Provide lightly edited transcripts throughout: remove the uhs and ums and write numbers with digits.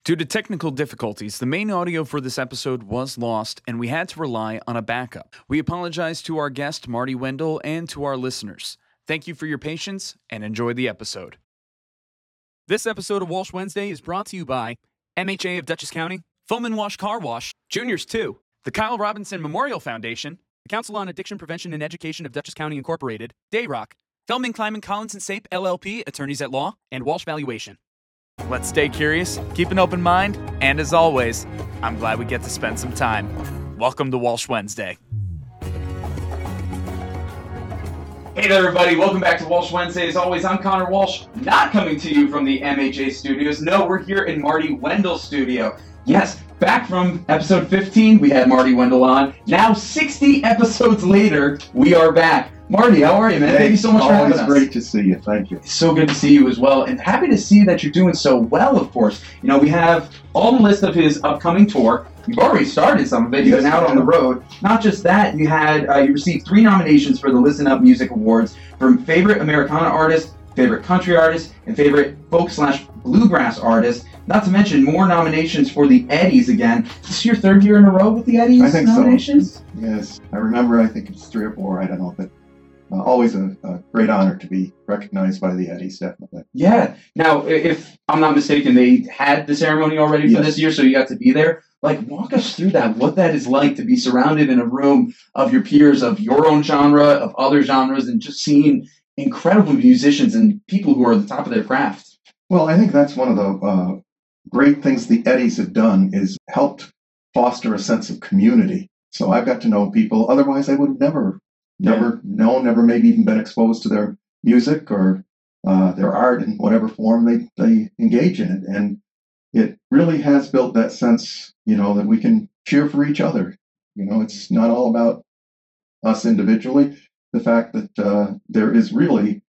Due to technical difficulties, the main audio for this episode was lost, and we had to rely on a backup. We apologize to our guest, Marty Wendell, and to our listeners. Thank you for your patience, and enjoy the episode. This episode of Walsh Wednesday is brought to you by MHA of Dutchess County, Foam and Wash Car Wash, Juniors 2, the Kyle Robinson Memorial Foundation, the Council on Addiction Prevention and Education of Dutchess County Incorporated, Dayrock, Feldman, Kleiman, Collins & Sape, LLP, Attorneys at Law, and Walsh Valuation. Let's stay curious, keep an open mind, and as always, I'm glad we get to spend some time. Welcome to Walsh Wednesday. Hey there, everybody. Welcome back to Walsh Wednesday. As always, I'm Connor Walsh, not coming to you from the MHA studios. No, we're here in Marty Wendell's studio. Yes, back from episode 15, we had Marty Wendell on. Now, 60 episodes later, we are back. Marty, how are you, man? Hey, thank you so much for having us. Always great to see you. Thank you. It's so good to see you as well, and happy to see that you're doing so well, of course. You know, we have all the list of his upcoming tour. You've already started some of it. You've been out on the road. Not just that, you received 3 nominations for the Listen Up Music Awards for Favorite Americana Artist, Favorite Country Artist, and Favorite Folk/Bluegrass Artist. Not to mention more nominations for the Eddies again. Is this your 3rd year in a row with the Eddies I think nominations? So. Yes. I remember, I think it's 3 or 4, I don't know, but always a great honor to be recognized by the Eddies, definitely. Yeah. Now, if I'm not mistaken, they had the ceremony already for this year, so you got to be there. Like, walk us through that, what that is like to be surrounded in a room of your peers, of your own genre, of other genres, and just seeing incredible musicians and people who are at the top of their craft. Well, I think that's one of the great things the Eddies have done is helped foster a sense of community. So I've got to know people, otherwise I would have never known, never maybe even been exposed to their music or their art in whatever form they engage in it. And it really has built that sense, that we can cheer for each other. It's not all about us individually. The fact that there is really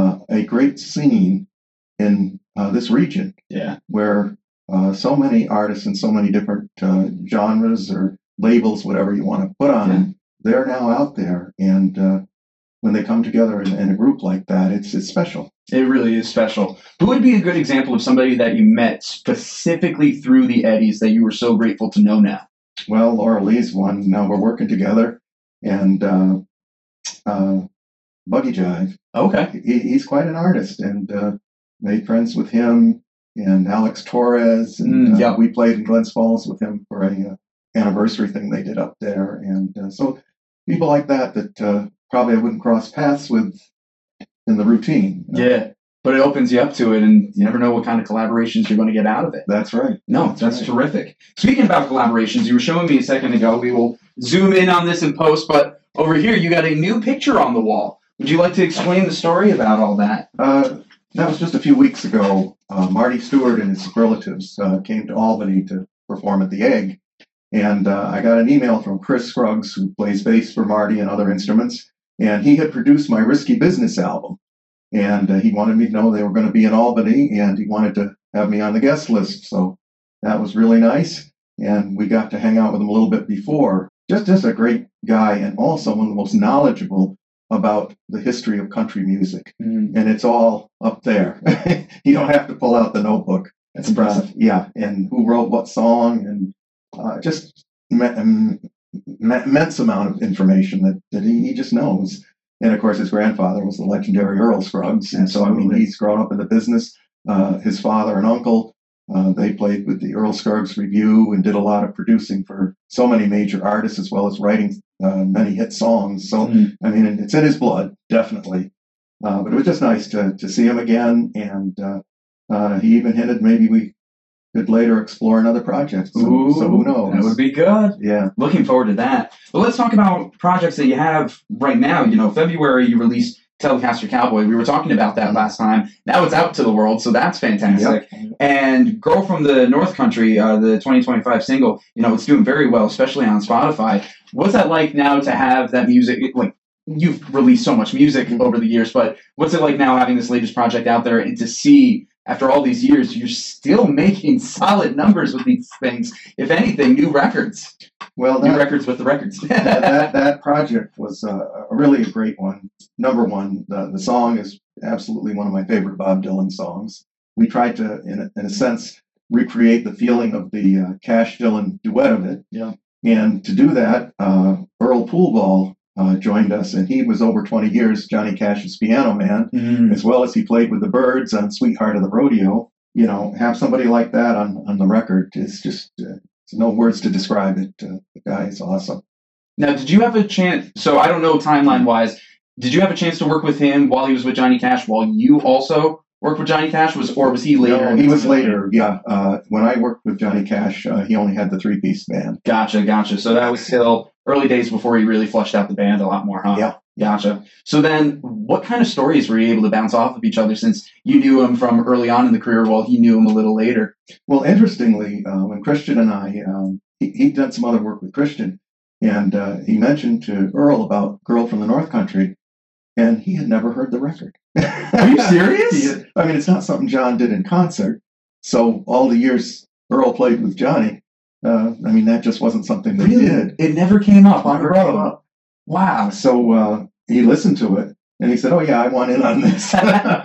a great scene in this region where so many artists and so many different genres or labels, whatever you want to put on them, they're now out there, and when they come together in a group like that, it's special. It really is special. Who would be a good example of somebody that you met specifically through the Eddies that you were so grateful to know now? Well, Laura Lee's one. Now we're working together, and Buggy Jive. Okay. He's quite an artist, and made friends with him and Alex Torres, and we played in Glens Falls with him for a anniversary thing they did up there, and so people like that probably I wouldn't cross paths with in the routine. Yeah, but it opens you up to it, and you never know what kind of collaborations you're going to get out of it. That's right. No, that's right. Terrific. Speaking about collaborations, you were showing me a second ago. We will zoom in on this in post, but over here you got a new picture on the wall. Would you like to explain the story about all that? That was just a few weeks ago. Marty Stewart and his relatives came to Albany to perform at the Egg. And I got an email from Chris Scruggs, who plays bass for Marty and other instruments, and he had produced my Risky Business album. And he wanted me to know they were going to be in Albany, and he wanted to have me on the guest list. So that was really nice. And we got to hang out with him a little bit before. Just a great guy, and also one of the most knowledgeable about the history of country music. And it's all up there. You don't have to pull out the notebook. That's impressive. And who wrote what song, and just immense amount of information that he just knows. And of course, his grandfather was the legendary Earl Scruggs, and so he's grown up in the business. His father and uncle, they played with the Earl Scruggs Review and did a lot of producing for so many major artists, as well as writing many hit songs. So it's in his blood, definitely. But it was just nice to see him again, and he even hinted maybe we could later explore another project. So who knows? That would be good. Yeah. Looking forward to that. Well, let's talk about projects that you have right now. February you released Telecaster Cowboy. We were talking about that last time. Now it's out to the world, so that's fantastic. Yep. And Girl from the North Country, the 2025 single, it's doing very well, especially on Spotify. What's that like now to have that music? Like, you've released so much music over the years, but what's it like now having this latest project out there and to see, after all these years, you're still making solid numbers with these things? If anything, new records. Well, new records with the records. that project was really a great one. Number one, the song is absolutely one of my favorite Bob Dylan songs. We tried to, in a sense, recreate the feeling of the Cash Dylan duet of it. Yeah. And to do that, Earl Poolball joined us, and he was over 20 years Johnny Cash's piano man, as well as he played with the Byrds on Sweetheart of the Rodeo. You know, have somebody like that on the record is just no words to describe it. The guy is awesome. Now, did you have a chance? So I don't know timeline-wise. Did you have a chance to work with him while he was with Johnny Cash, while you also worked with Johnny Cash, or was he later? No, he was later, yeah. When I worked with Johnny Cash, he only had the three-piece band. Gotcha. So that was still early days before he really fleshed out the band a lot more, huh? Yeah. Gotcha. So then what kind of stories were you able to bounce off of each other, since you knew him from early on in the career while he knew him a little later? Well, interestingly, when Christian and I, he'd done some other work with Christian, and he mentioned to Earl about Girl from the North Country, and he had never heard the record. Are you serious? I mean, it's not something John did in concert. So all the years Earl played with Johnny, that just wasn't something they did. It never came up on the road. Wow. So he listened to it, and he said, "Oh yeah, I want in on this."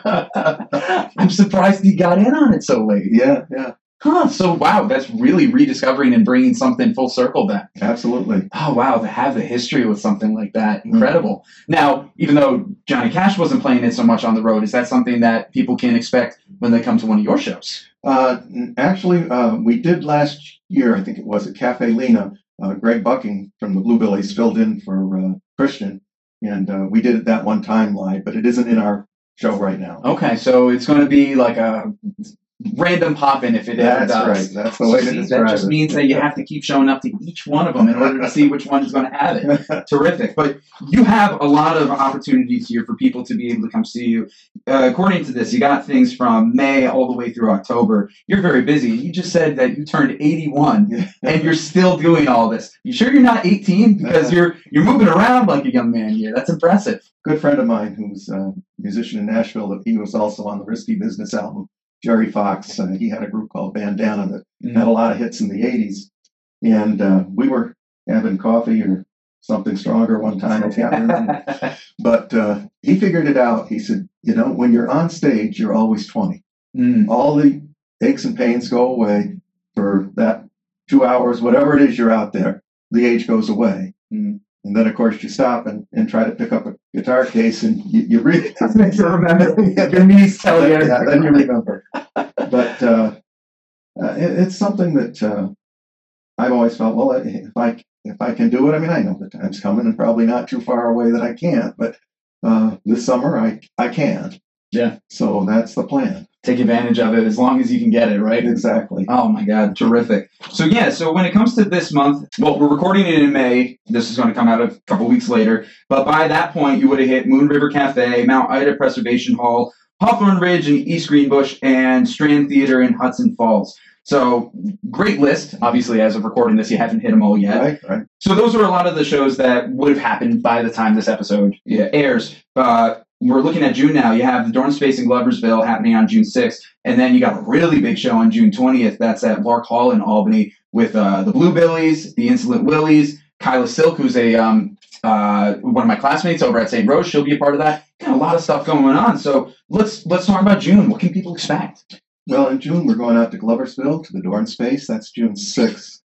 I'm surprised he got in on it so late. Yeah. Huh. So wow, that's really rediscovering and bringing something full circle then. Absolutely. Oh wow, to have the history with something like that, incredible. Now, even though Johnny Cash wasn't playing it so much on the road, is that something that people can expect when they come to one of your shows? Actually, we did last year, I think it was, at Cafe Lena. Greg Bucking from the Bluebillies filled in for Christian, and we did it that one time live, but it isn't in our show right now. Okay, so it's going to be like a random pop-in if it ever does. That's right. That's the way to describe it. That just means that you have to keep showing up to each one of them in order to see which one is going to have it. Terrific. But you have a lot of opportunities here for people to be able to come see you. According to this, you got things from May all the way through October. You're very busy. You just said that you turned 81 and you're still doing all this. You sure you're not 18? Because you're moving around like a young man here. That's impressive. Good friend of mine who's a musician in Nashville, he was also on the Risky Business album. Jerry Fox, he had a group called Bandana that had a lot of hits in the 80s. And we were having coffee or something stronger one time. I can't remember. But he figured it out. He said, when you're on stage, you're always 20. All the aches and pains go away for that 2 hours, whatever it is you're out there. The age goes away. And then, of course, you stop and try to pick up a guitar case, and you really remember. Your knees tell you. Yeah, then you remember. But it's something that I've always felt, well, if I can do it, I know the time's coming and probably not too far away that I can't, but this summer I can. Yeah. So that's the plan. Take advantage of it as long as you can get it, right? Exactly. Oh my God, terrific. So when it comes to this month, well, we're recording it in May. This is going to come out a couple weeks later. But by that point, you would have hit Moon River Cafe, Mount Ida Preservation Hall, Hawthorne Ridge in East Greenbush, and Strand Theater in Hudson Falls. So great list. Obviously, as of recording this, you haven't hit them all yet. Right. So those are a lot of the shows that would have happened by the time this episode airs. We're looking at June now. You have the Dorn Space in Gloversville happening on June 6th. And then you got a really big show on June 20th. That's at Lark Hall in Albany with the Bluebillies, the Insolent Willies, Kyla Silk, who's one of my classmates over at St. Rose. She'll be a part of that. Got a lot of stuff going on. So let's talk about June. What can people expect? Well, in June, we're going out to Gloversville, to the Dorn Space. That's June 6th.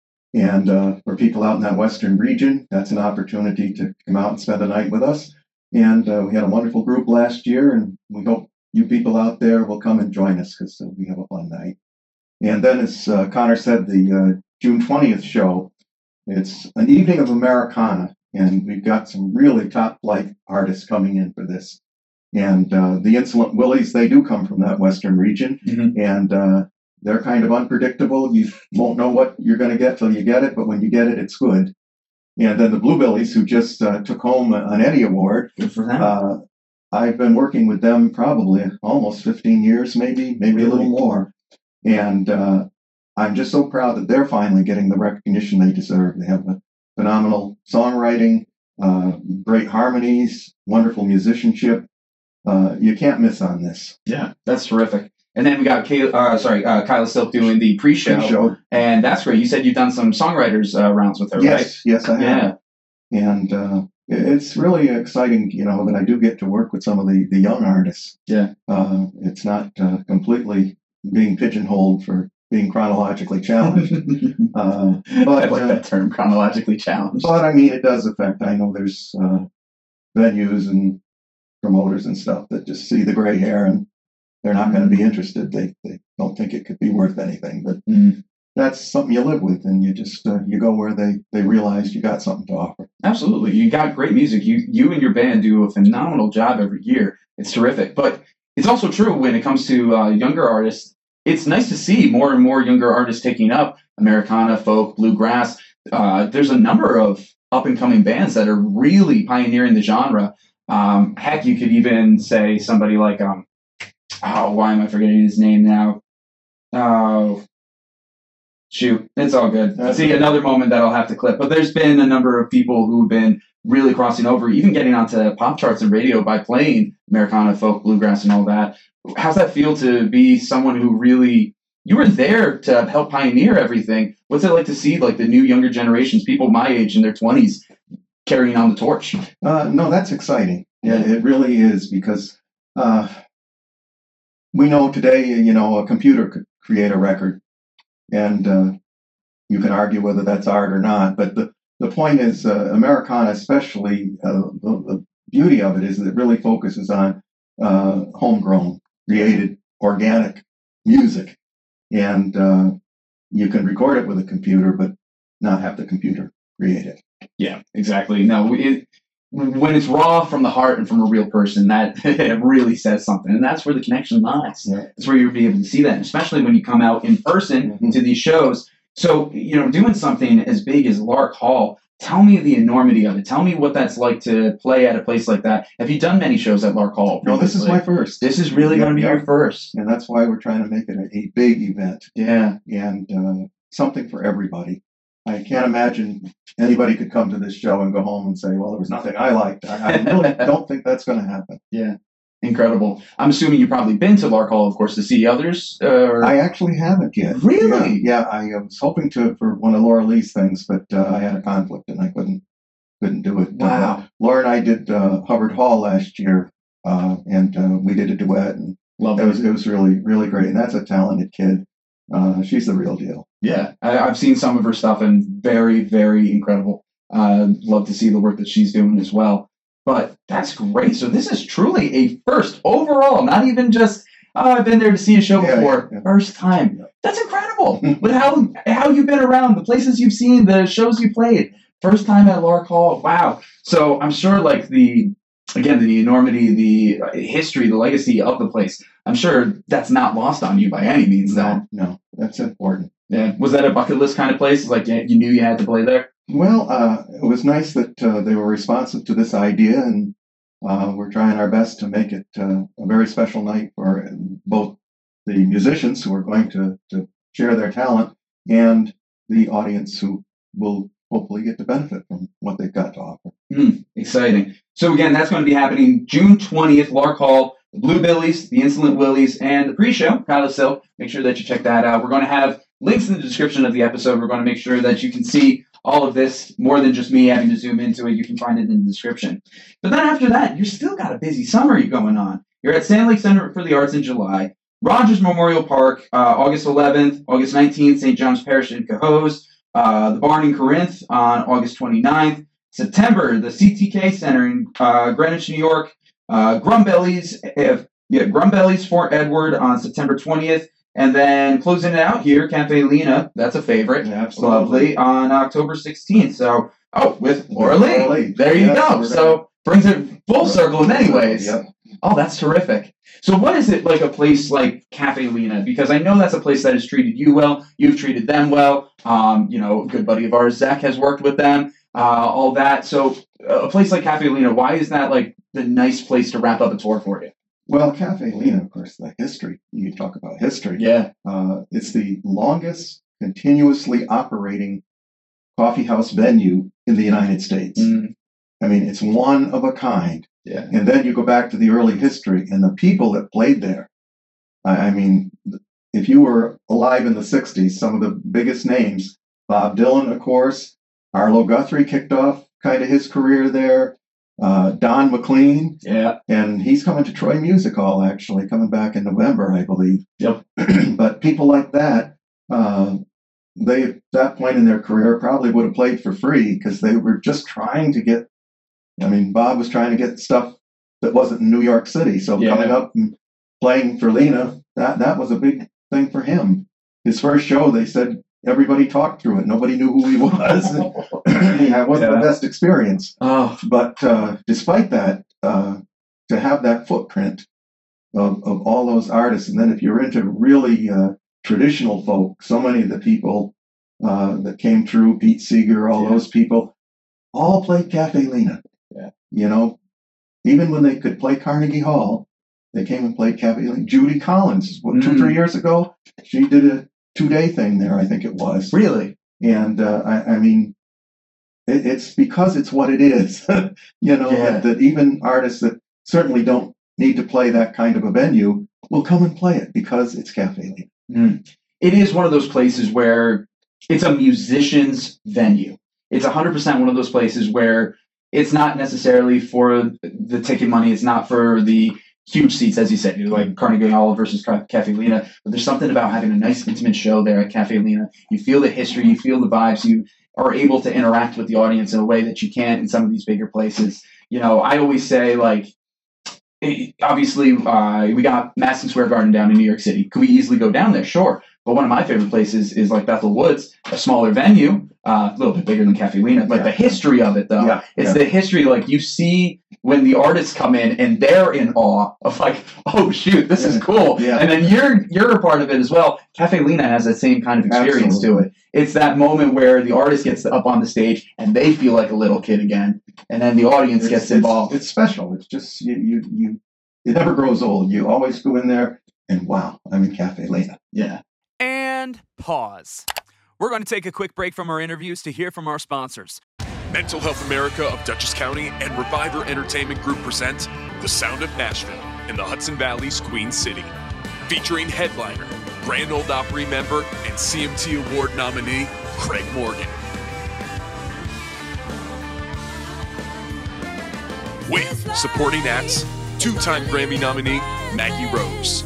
And for people out in that western region, that's an opportunity to come out and spend the night with us. And we had a wonderful group last year, and we hope you people out there will come and join us because we have a fun night. And then, as Connor said, the June 20th show, it's an evening of Americana, and we've got some really top-flight artists coming in for this. And the Insolent Willies, they do come from that western region, and they're kind of unpredictable. You won't know what you're going to get till you get it, but when you get it, it's good. And then the Bluebillies, who just took home an Eddie Award. Good for them. I've been working with them probably almost 15 years, maybe a little more. And I'm just so proud that they're finally getting the recognition they deserve. They have a phenomenal songwriting, great harmonies, wonderful musicianship. You can't miss on this. Yeah, that's terrific. And then we got Kyla Silk doing the pre-show, and that's great. You said you've done some songwriters rounds with her, right? Yes, I have. And it's really exciting, that I do get to work with some of the young artists. Yeah. It's not completely being pigeonholed for being chronologically challenged. I But like that term, chronologically challenged. but I mean, it does affect. I know there's venues and promoters and stuff that just see the gray hair and they're not going to be interested. They don't think it could be worth anything. But that's something you live with, and you just you go where they realize you got something to offer. Absolutely. You got great music. You and your band do a phenomenal job every year. It's terrific. But it's also true when it comes to younger artists. It's nice to see more and more younger artists taking up Americana, folk, bluegrass. There's a number of up-and-coming bands that are really pioneering the genre. Heck, you could even say somebody like, why am I forgetting his name now? Oh, shoot, it's all good. See, another moment that I'll have to clip. But there's been a number of people who've been really crossing over, even getting onto pop charts and radio by playing Americana, folk, bluegrass, and all that. How's that feel to be someone who really, you were there to help pioneer everything? What's it like to see like the new younger generations, people my age in their 20s, carrying on the torch? No, that's exciting. Yeah, it really is, because we know today, a computer could create a record, and you can argue whether that's art or not. But the point is, Americana especially, the beauty of it is that it really focuses on homegrown, created, organic music. And you can record it with a computer, but not have the computer create it. Yeah, exactly. No, when it's raw from the heart and from a real person, that it really says something. And that's where the connection lies. Yeah. That's where you'll be able to see that, especially when you come out in person to these shows. So, doing something as big as Lark Hall, tell me the enormity of it. Tell me what that's like to play at a place like that. Have you done many shows at Lark Hall? No, this is my first. This is really going to be your first. And that's why we're trying to make it a big event. Yeah. And something for everybody. I can't imagine anybody could come to this show and go home and say, well, there was nothing I liked. I really don't think that's going to happen. Yeah. Incredible. I'm assuming you've probably been to Lark Hall, of course, to see others. I actually haven't yet. Really? Yeah, I was hoping to for one of Laura Lee's things, but I had a conflict and I couldn't do it. Wow. Laura and I did Hubbard Hall last year, and we did a duet, and Love it was really, really great. And that's a talented kid. She's the real deal. Yeah, I've seen some of her stuff, and very, very incredible. Love to see the work that she's doing as well. But that's great. So this is truly a first overall, not even just, I've been there to see a show before. Yeah. First time. Yeah. That's incredible. With how you've been around, the places you've seen, the shows you played. First time at Lark Hall. Wow. So I'm sure like the enormity, the history, the legacy of the place, I'm sure that's not lost on you by any means. No, that's important. Yeah. Was that a bucket list kind of place? Like you knew you had to play there? Well, it was nice that they were responsive to this idea, and we're trying our best to make it a very special night for both the musicians who are going to share their talent and the audience who will hopefully get to benefit from what they've got to offer. Exciting. So again, that's going to be happening June 20th, Lark Hall, the Blue Billies, the Insolent Willies, and the pre-show, Kyle Silk. Make sure that you check that out. We're going to have links in the description of the episode. We're going to make sure that you can see all of this, more than just me having to zoom into it. You can find it in the description. But then after that, you're still got a busy summer going on. You're at Sand Lake Center for the Arts in July, Rogers Memorial Park, August 11th, August 19th, St. John's Parish in Cohoes, the Barn in Corinth on August 29th, September, the CTK Center in Greenwich, New York, Grumbellies Fort Edward on September 20th, and then closing it out here, Cafe Lena, that's a favorite. Yeah, absolutely. Lovely, on October 16th. So, with Laura Lee. There you go. So, brings it full circle in many ways. Yep. Oh, that's terrific. So what is it like a place like Cafe Lena? Because I know that's a place that has treated you well. You've treated them well. A good buddy of ours, Zach, has worked with them. All that. So a place like Cafe Lena, why is that like the nice place to wrap up a tour for you? Well, Cafe Lena, of course, the history. You talk about history. Yeah. It's the longest continuously operating coffee house venue in the United States. I mean, it's one of a kind. Yeah. And then you go back to the early history and the people that played there. I mean, if you were alive in the 60s, some of the biggest names, Bob Dylan, of course, Arlo Guthrie kicked off kind of his career there. Don McLean. Yeah. And he's coming to Troy Music Hall, actually, coming back in November, I believe. Yep. But people like that they at that point in their career probably would have played for free because they were just trying to get. I mean, Bob was trying to get stuff that wasn't in New York City. So coming up and playing for Lena, that was a big thing for him. His first show, they said everybody talked through it. Nobody knew who he was. It wasn't the best experience. But despite that, to have that footprint of all those artists, and then if you're into really traditional folk, so many of the people that came through, Pete Seeger, all those people, all played Cafe Lena. Yeah. You know, even when they could play Carnegie Hall, they came and played Cafe Lena. Judy Collins, 2-3 years ago, she did a 2-day thing there, I think it was. Really? And I mean, it's because it's what it is, you know, that even artists that certainly don't need to play that kind of a venue will come and play it because it's Cafe Lena. It is one of those places where it's a musician's venue. It's 100% one of those places where it's not necessarily for the ticket money. It's not for the huge seats, as you said, like Carnegie Hall versus Cafe Lena. But there's something about having a nice, intimate show there at Cafe Lena. You feel the history, you feel the vibes, you are able to interact with the audience in a way that you can't in some of these bigger places. You know, I always say, like, obviously, we got Madison Square Garden down in New York City. Could we easily go down there? Sure. But one of my favorite places is like Bethel Woods, a smaller venue, a little bit bigger than Cafe Lena. But the history of it, though, it's the history. Like, you see when the artists come in and they're in awe of, like, oh shoot, this is cool. And then you're a part of it as well. Cafe Lena has that same kind of experience to it. It's that moment where the artist gets up on the stage and they feel like a little kid again, and then the audience gets involved. It's special. It's just it never grows old. You always go in there and wow, I'm in Cafe Lena. Yeah. And pause. We're going to take a quick break from our interviews to hear from our sponsors. Mental Health America of Dutchess County and Reviver Entertainment Group present The Sound of Nashville in the Hudson Valley's Queen City. Featuring headliner, Grand Ole Opry member, and CMT Award nominee, Craig Morgan. With supporting acts, 2-time Grammy nominee, Maggie Rose.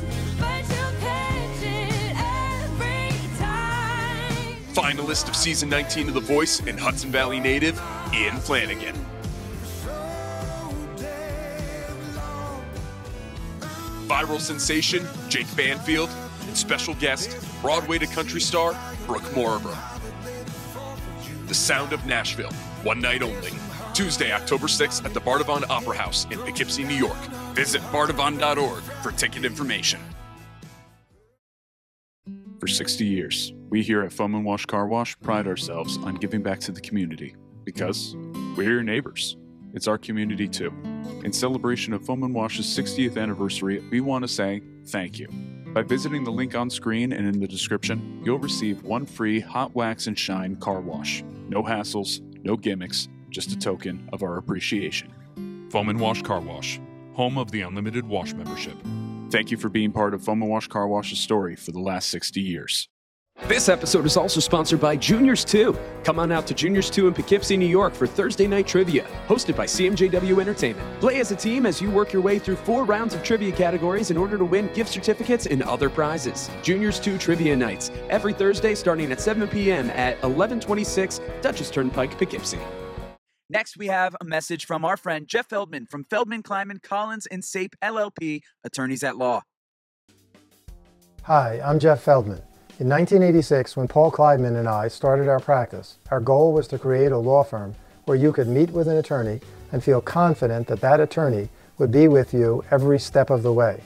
Finalist of Season 19 of The Voice and Hudson Valley native, Ian Flanagan. Viral sensation, Jake Banfield, and special guest, Broadway to country star, Brooke Moribro. The Sound of Nashville, one night only. Tuesday, October 6th at the Bardavon Opera House in Poughkeepsie, New York. Visit bardavon.org for ticket information. For 60 years, we here at Foam & Wash Car Wash pride ourselves on giving back to the community because we're your neighbors. It's our community too. In celebration of Foam & Wash's 60th anniversary, we want to say thank you. By visiting the link on screen and in the description, you'll receive one free Hot Wax and Shine car wash. No hassles, no gimmicks, just a token of our appreciation. Foam & Wash Car Wash, home of the unlimited wash membership. Thank you for being part of Foam & Wash Car Wash's story for the last 60 years. This episode is also sponsored by Juniors 2. Come on out to Juniors 2 in Poughkeepsie, New York for Thursday Night Trivia, hosted by CMJW Entertainment. Play as a team as you work your way through 4 rounds of trivia categories in order to win gift certificates and other prizes. Juniors 2 Trivia Nights, every Thursday starting at 7 p.m. at 1126 Dutchess Turnpike, Poughkeepsie. Next, we have a message from our friend Jeff Feldman from Feldman, Kleiman, Collins, and Sape LLP, attorneys at law. Hi, I'm Jeff Feldman. In 1986, when Paul Kleidman and I started our practice, our goal was to create a law firm where you could meet with an attorney and feel confident that that attorney would be with you every step of the way.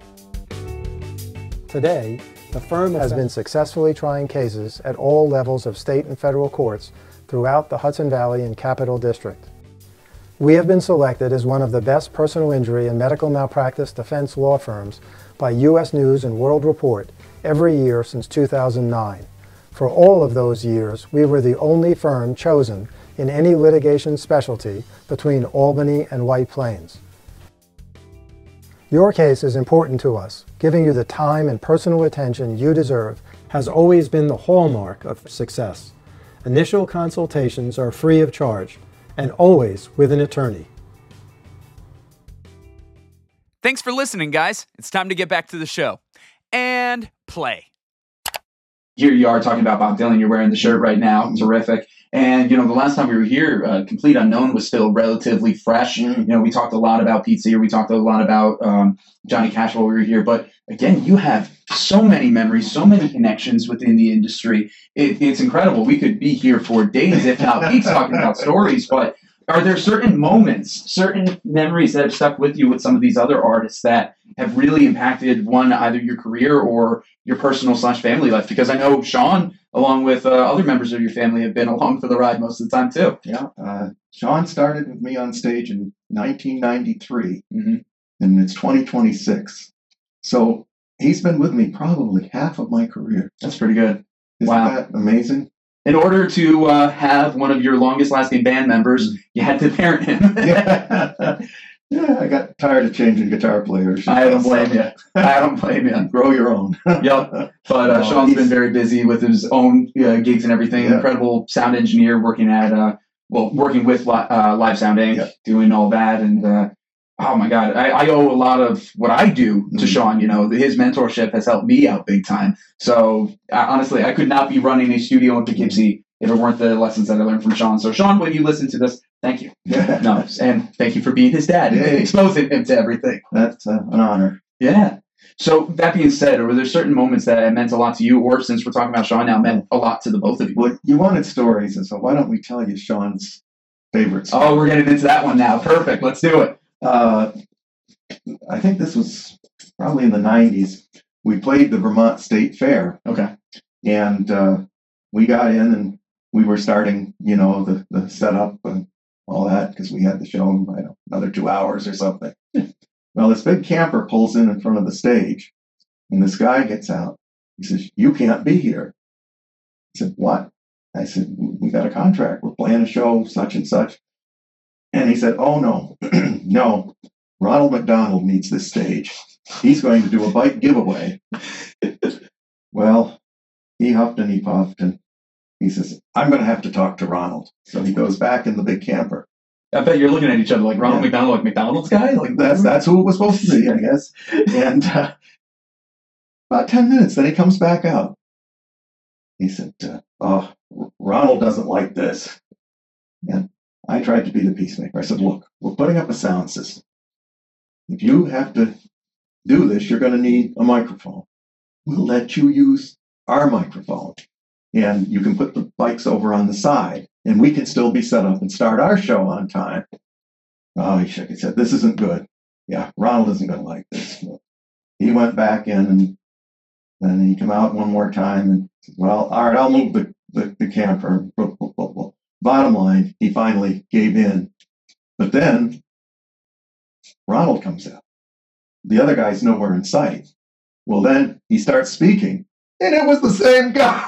Today, the firm has been successfully trying cases at all levels of state and federal courts throughout the Hudson Valley and Capital District. We have been selected as one of the best personal injury and medical malpractice defense law firms by U.S. News and World Report every year since 2009. For all of those years, we were the only firm chosen in any litigation specialty between Albany and White Plains. Your case is important to us. Giving you the time and personal attention you deserve has always been the hallmark of success. Initial consultations are free of charge and always with an attorney. Thanks for listening, guys. It's time to get back to the show. And play. here you are talking about Bob Dylan. You're wearing the shirt right now. Terrific. And, the last time we were here, Complete Unknown was still relatively fresh. We talked a lot about Pete Seeger. We talked a lot about Johnny Cash while we were here. But again, you have so many memories, so many connections within the industry. It's incredible. We could be here for days, if not weeks, talking about stories. But are there certain moments, certain memories that have stuck with you with some of these other artists that have really impacted either your career or your personal / family life? Because I know Sean, along with other members of your family, have been along for the ride most of the time too. Yeah. Sean started with me on stage in 1993, and it's 2026. So he's been with me probably half of my career. That's pretty good. Isn't that amazing? In order to have one of your longest lasting band members, you had to parent him. Yeah, I got tired of changing guitar players. I don't blame you. I don't blame you. Grow your own. Yep. But Sean's been very busy with his own gigs and everything. Yeah. Incredible sound engineer working at, working with Live Sound Inc., doing all that. And oh my God, I owe a lot of what I do to Sean. His mentorship has helped me out big time. So honestly, I could not be running a studio in Poughkeepsie if it weren't the lessons that I learned from Sean. So Sean, when you listen to this, thank you. No, and thank you for being his dad and exposing him to everything. That's an honor. Yeah. So that being said, were there certain moments that meant a lot to you, or since we're talking about Sean now, meant a lot to the both of you? Well, you wanted stories, and so why don't we tell you Sean's favorite story? Oh, we're getting into that one now. Perfect. Let's do it. I think this was probably in the 90s. We played the Vermont State Fair. Okay. And we got in and we were starting, the setup and all that because we had the show in another 2 hours or something. Well, this big camper pulls in front of the stage and this guy gets out. He says, "You can't be here." I said, "What?" I said, "We got a contract. We're playing a show, such and such." And he said, "Oh, no, no. Ronald McDonald needs this stage. He's going to do a bike giveaway." Well, he huffed and he puffed and he says, "I'm going to have to talk to Ronald." So he goes back in the big camper. I bet you're looking at each other like Ronald McDonald, like McDonald's guy? Like that's who it was supposed to be, I guess. And about 10 minutes, then he comes back out. He said, Ronald doesn't like this. And I tried to be the peacemaker. I said, "Look, we're putting up a sound system. If you have to do this, you're going to need a microphone. We'll let you use our microphone. And you can put the bikes over on the side, and we can still be set up and start our show on time." Oh, he shook his head. "This isn't good. Yeah, Ronald isn't going to like this." He went back in, and then he came out one more time and said, "Well, all right, I'll move the camper." Bottom line, he finally gave in. But then Ronald comes out. The other guy's nowhere in sight. Well, then he starts speaking, and it was the same guy.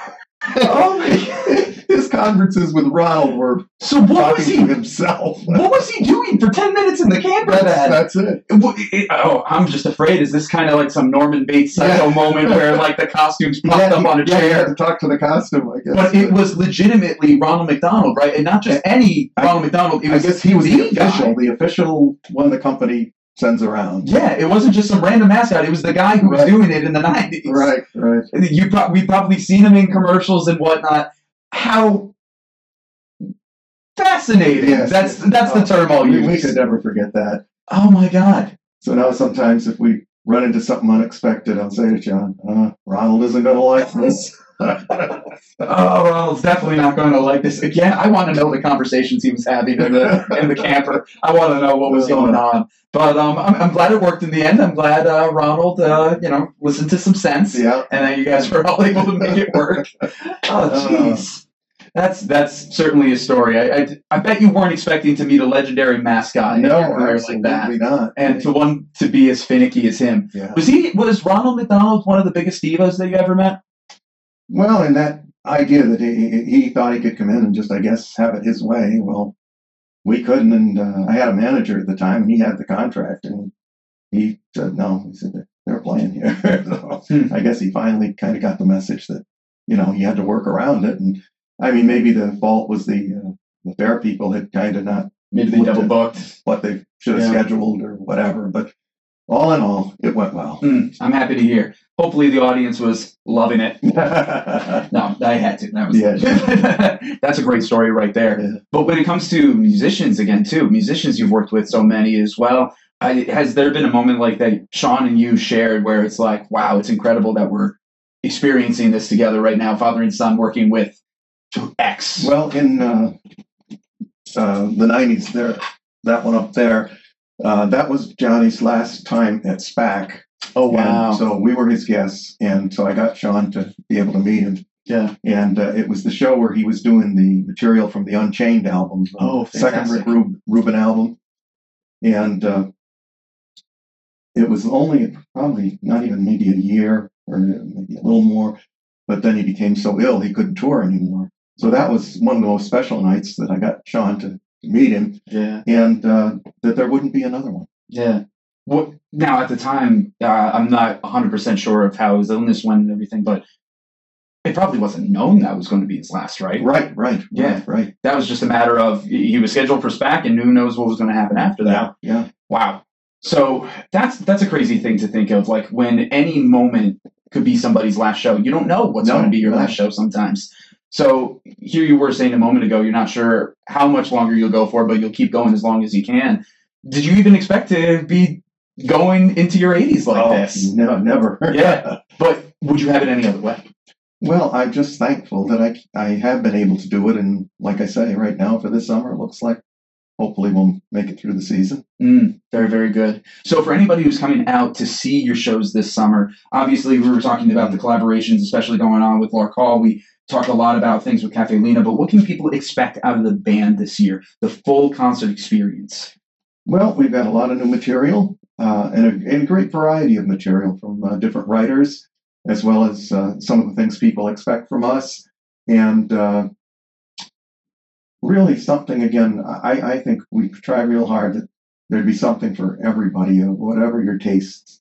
His conferences with Ronald were what was he to himself. What was he doing for 10 minutes in the camper? That's it. I'm just afraid. Is this kind of like some Norman Bates psycho moment where like the costumes popped up on a chair? He had to talk to the costume, I guess. But it was legitimately Ronald McDonald, right? And not just any Ronald McDonald. I guess he was the official one the company sends around. Yeah, it wasn't just some random mascot. It was the guy who was doing it in the 90s. Right. We've probably seen him in commercials and whatnot. How fascinating. Yes. That's the term I'll use. We could never forget that. Oh, my God. So now sometimes if we run into something unexpected, I'll say to John, "Ronald isn't going to like this." Ronald's definitely not going to like this. Again, I want to know the conversations he was having in the camper. I want to know what was going on. But I'm glad it worked in the end. I'm glad Ronald, listened to some sense. Yeah. And then you guys were all able to make it work. Oh, jeez. That's certainly a story. I bet you weren't expecting to meet a legendary mascot in your career like that. Not. And to be as finicky as him. Yeah. Was Ronald McDonald one of the biggest divas that you ever met? Well, and that idea that he thought he could come in and just, I guess, have it his way. Well, we couldn't, and I had a manager at the time, and he had the contract, and he said no. He said they're playing here. So I guess he finally kind of got the message that he had to work around it. And I mean, maybe the fault was the fair people had kind of not maybe they double booked what they should have scheduled or whatever. But all in all, it went well. I'm happy to hear. Hopefully the audience was loving it. No, I had to. That was That's a great story right there. Yeah. But when it comes to musicians, again, too, musicians you've worked with so many as well. Has there been a moment like that Sean and you shared where it's like, wow, it's incredible that we're experiencing this together right now, father and son working with X? Well, in the 90s, that one up there, that was Johnny's last time at SPAC. Oh, wow. And so we were his guests, and so I got Sean to be able to meet him. Yeah. And it was the show where he was doing the material from the Unchained album, the second Rick Rubin album. And it was only probably not even maybe a year or maybe a little more, but then he became so ill he couldn't tour anymore. So that was one of the most special nights that I got Sean to meet him, and that there wouldn't be another one. Yeah. What now? At the time, I'm not 100% sure of how his illness went and everything, but it probably wasn't known that was going to be his last, right? Right. Yeah. Right. That was just a matter of he was scheduled for SPAC, and who knows what was going to happen after that. Yeah. Wow. So that's a crazy thing to think of. Like when any moment could be somebody's last show. You don't know what's going to be your last show sometimes. So here you were saying a moment ago, you're not sure how much longer you'll go for, but you'll keep going as long as you can. Did you even expect to be going into your 80s like this? No, never. Yeah. But would you have it any other way? Well, I'm just thankful that I have been able to do it. And like I say, right now for this summer, it looks like hopefully we'll make it through the season. Very, very good. So for anybody who's coming out to see your shows this summer, obviously we were talking about the collaborations, especially going on with Lark Hall. We talked a lot about things with Cafe Lena, but what can people expect out of the band this year, the full concert experience? Well, we've got a lot of new material and a great variety of material from different writers, as well as some of the things people expect from us. And really something, again, I think we try real hard that there'd be something for everybody, whatever your tastes.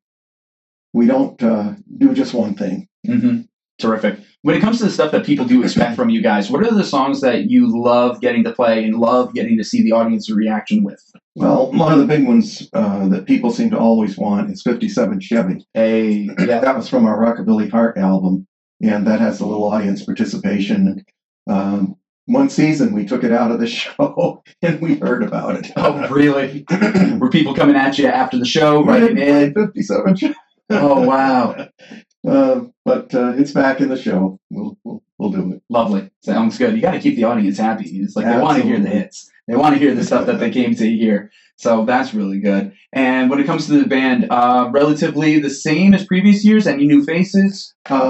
We don't do just one thing. Terrific. When it comes to the stuff that people do expect from you guys, what are the songs that you love getting to play and love getting to see the audience's reaction with? Well, one of the big ones that people seem to always want is 57 Chevy. Hey, yeah. That was from our Rockabilly Heart album, and that has a little audience participation. One season, we took it out of the show, and we heard about it. Oh, really? Were people coming at you after the show? Right in 57 Chevy. Oh, wow. But it's back in the show. We'll do it. Lovely. Sounds good. You got to keep the audience happy. It's like they want to hear the hits. They want to hear the stuff that they came to hear. So that's really good. And when it comes to the band, relatively the same as previous years? Any new faces?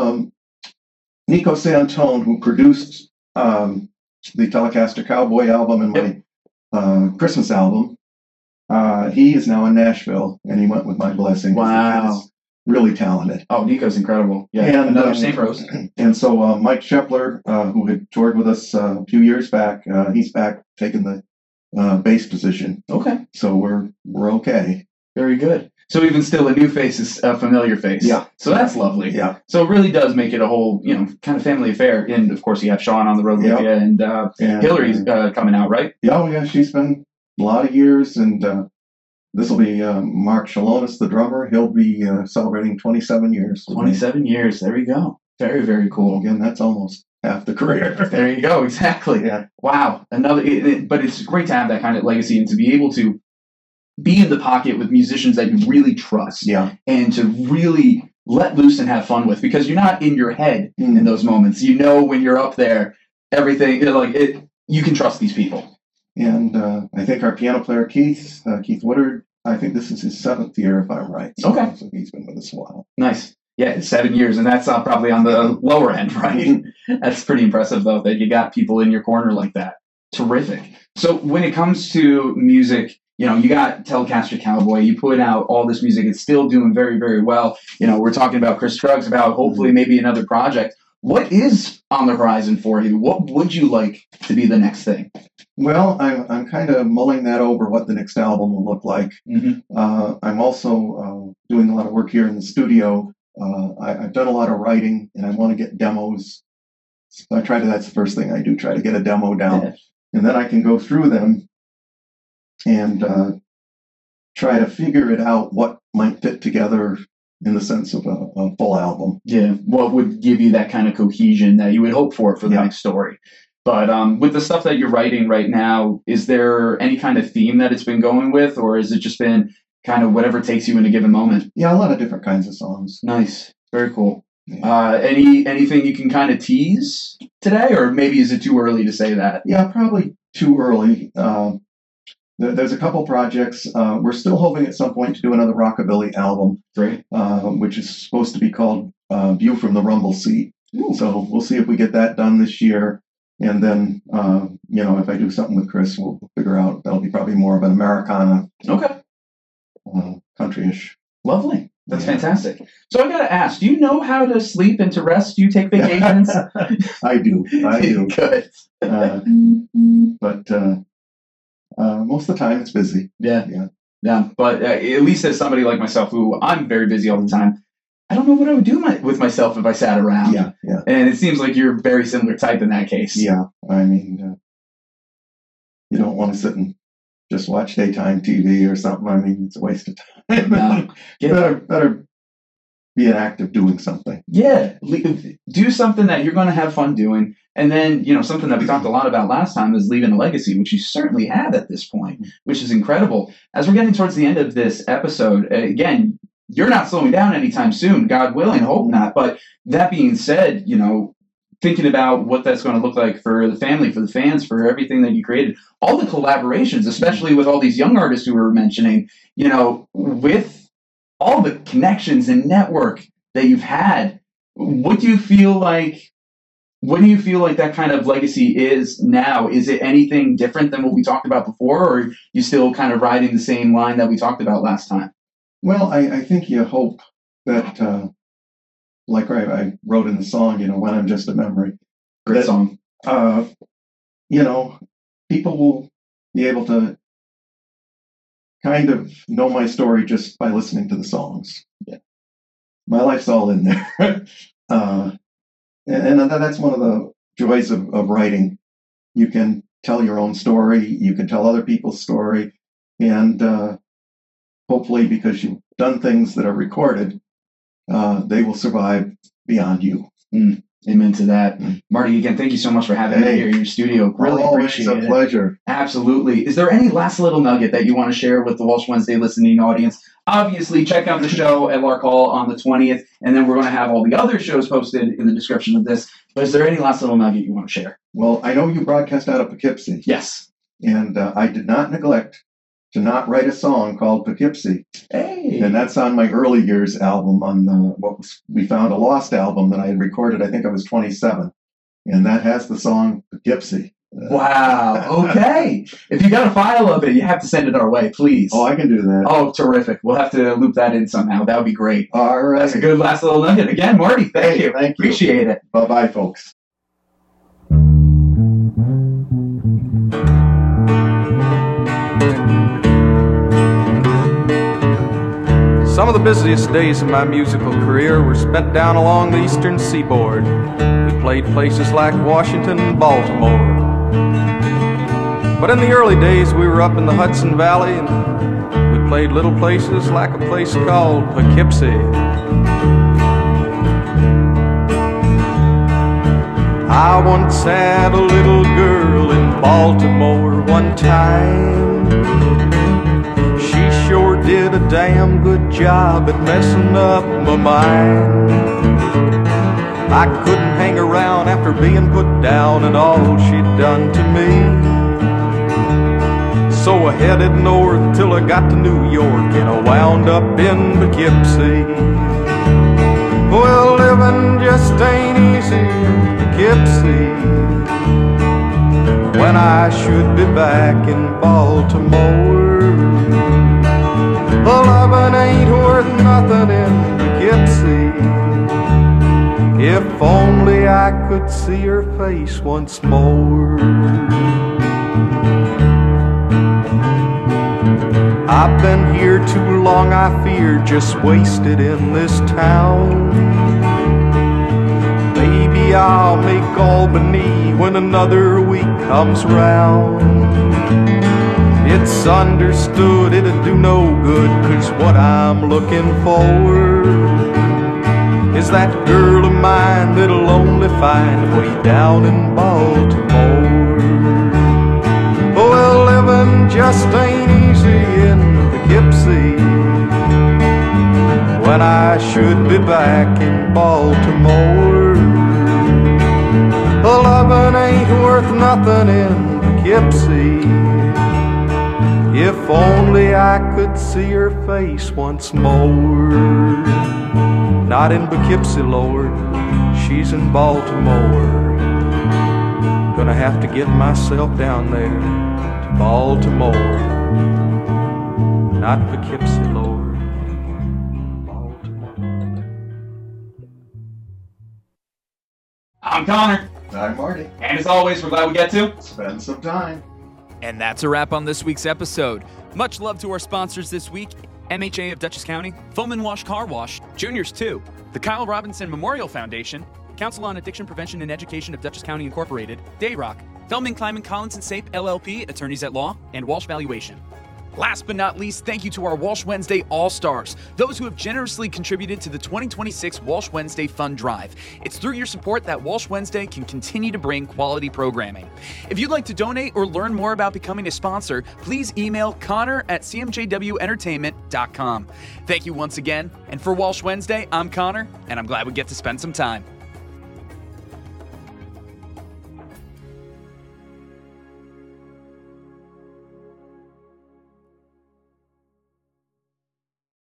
Nico Santone, who produced the Telecaster Cowboy album and my Christmas album, he is now in Nashville, and he went with my blessing. Wow. Really talented. Oh, Nico's incredible. Yeah, and another St. Rose. And so Mike Shepler, who had toured with us a few years back, he's back taking the bass position. Okay. So we're okay. Very good. So even still, a new face is a familiar face. Yeah. So that's lovely. Yeah. So it really does make it a whole, kind of family affair. And of course, you have Sean on the road with you, and Hillary's coming out, right? Yeah, she's been a lot of years, and this will be Mark Shalonis, the drummer. He'll be celebrating 27 years. 27 years. There we go. Very, very cool. Again, that's almost half the career. There you go. Exactly. Yeah. Wow. But it's great to have that kind of legacy and to be able to be in the pocket with musicians that you really trust. Yeah. And to really let loose and have fun with, because you're not in your head in those moments. When you're up there, everything you can trust these people. And I think our piano player, Keith Woodard, I think this is his 7th year, if I'm right. Okay. So he's been with us a while. Nice. Yeah, 7 years, and that's probably on the lower end, right? That's pretty impressive, though, that you got people in your corner like that. Terrific. So when it comes to music, you got Telecaster Cowboy, you put out all this music, it's still doing very, very well. We're talking about Chris Truggs, about hopefully maybe another project. What is on the horizon for you? What would you like to be the next thing? Well, I'm kind of mulling that over, what the next album will look like. I'm also doing a lot of work here in the studio. I've done a lot of writing, and I want to get demos. So that's the first thing I do, try to get a demo down. Yeah. And then I can go through them and try to figure it out what might fit together in the sense of a full album. Yeah, what would give you that kind of cohesion that you would hope for the Yeah. next story. But with the stuff that you're writing right now, is there any kind of theme that it's been going with, or has it just been kind of whatever takes you in a given moment? Yeah, a lot of different kinds of songs. Nice, very cool. Yeah. Anything you can kind of tease today, or maybe is it too early to say that? Yeah, probably too early. There's a couple projects. We're still hoping at some point to do another rockabilly album, Great. which is supposed to be called View from the Rumble Seat. Ooh. So we'll see if we get that done this year. And then, if I do something with Chris, we'll figure out that'll be probably more of an Americana, Okay. country-ish. Lovely. That's Yeah. fantastic. So I got to ask, do you know how to sleep and to rest? Do you take vacations? I do. Good. But most of the time it's busy. Yeah. But at least as somebody like myself, who I'm very busy all the time, I don't know what I would do with myself if I sat around. Yeah. And it seems like you're a very similar type in that case. Yeah. I mean, you don't want to sit and just watch daytime TV or something. I mean, it's a waste of time. No. Better be an active doing something. Yeah. Do something that you're going to have fun doing. And then, something that we talked a lot about last time is leaving a legacy, which you certainly have at this point, which is incredible. As we're getting towards the end of this episode, again, you're not slowing down anytime soon, God willing, hope not. But that being said, thinking about what that's going to look like for the family, for the fans, for everything that you created, all the collaborations, especially with all these young artists who were mentioning, with all the connections and network that you've had, what do you feel like that kind of legacy is now? Is it anything different than what we talked about before, or are you still kind of riding the same line that we talked about last time? Well, I think you hope that, like I wrote in the song, when I'm just a memory. Great that, song. People will be able to kind of know my story just by listening to the songs. Yeah. My life's all in there. And that's one of the joys of writing. You can tell your own story. You can tell other people's story. And hopefully, because you've done things that are recorded, they will survive beyond you. Amen to that. Marty, again, thank you so much for having me here in your studio. Really appreciate it. Always a pleasure. Absolutely. Is there any last little nugget that you want to share with the Walsh Wednesday listening audience? Obviously, check out the show at Lark Hall on the 20th, and then we're going to have all the other shows posted in the description of this. But is there any last little nugget you want to share? Well, I know you broadcast out of Poughkeepsie. Yes. And I did not neglect to not write a song called Poughkeepsie. Hey. And that's on my early years album, on We Found a Lost album that I had recorded. I think I was 27. And that has the song Poughkeepsie. Wow. Okay. If you got a file of it, you have to send it our way, please. Oh, I can do that. Oh, terrific. We'll have to loop that in somehow. That would be great. All right. That's a good last little nugget. Again, Marty, thank you. Thank you. Appreciate it. Bye-bye, folks. Some of the busiest days of my musical career were spent down along the eastern seaboard. We played places like Washington and Baltimore. But in the early days, we were up in the Hudson Valley, and we played little places like a place called Poughkeepsie. I once had a little girl in Baltimore one time. She sure did a damn good job at messing up my mind. I couldn't hang around after being put down and all she'd done to me. So I headed north till I got to New York, and I wound up in Poughkeepsie. Well, living just ain't easy in Poughkeepsie, when I should be back in Baltimore. The lovin' ain't worth nothing in Poughkeepsie. If only I could see her face once more. I've been here too long, I fear, just wasted in this town. Maybe I'll make Albany when another week comes round. it's understood it'll do no good, 'cause what I'm looking for is that girl of mine that'll only find way down in Baltimore. Well, living just ain't easy in Poughkeepsie when I should be back in Baltimore. Loving ain't worth nothing in Poughkeepsie. If only I could see her face once more. Not in Poughkeepsie, Lord, she's in Baltimore. Gonna have to get myself down there to Baltimore. Not Poughkeepsie, Lord, Baltimore. I'm Connor, I'm Marty. and as always, we're glad we get to Spend some time. And that's a wrap on this week's episode. Much love to our sponsors this week: MHA of Dutchess County, Foam and Wash Car Wash, Juniors 2, the Kyle Robinson Memorial Foundation, Council on Addiction Prevention and Education of Dutchess County Incorporated, Dayrock, Feldman, Kleiman, Collins and Sape LLP, attorneys at law, and Walsh Valuation. Last but not least, thank you to our Walsh Wednesday All-Stars, those who have generously contributed to the 2026 Walsh Wednesday Fund Drive. It's through your support that Walsh Wednesday can continue to bring quality programming. If you'd like to donate or learn more about becoming a sponsor, please email connor@cmjwentertainment.com. Thank you once again, and for Walsh Wednesday, I'm Connor, and I'm glad we get to spend some time.